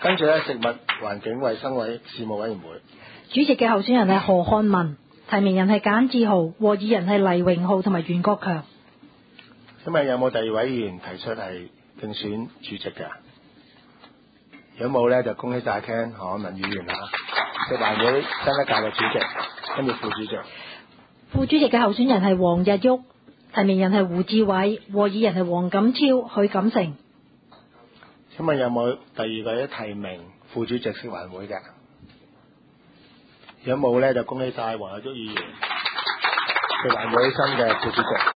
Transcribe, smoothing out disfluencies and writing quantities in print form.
跟住咧，食物環境衞生委事務委員會主席嘅候選人係何漢文，提名人係簡志豪，和議人係黎榮浩同埋袁國強。 請問有冇第二位議員提出係競選主席嘅？如果冇咧，就恭喜晒 Ken 何漢文議員啦，食環會新一屆嘅主席，跟住副主席。 副主席嘅候選人係黃日旭，提名人係胡志偉，和議人係黃錦超、許錦成。 請問有冇第二位提名副主席食環會嘅？如果冇咧，就恭喜晒黃日旭議員，食環會新嘅副主席。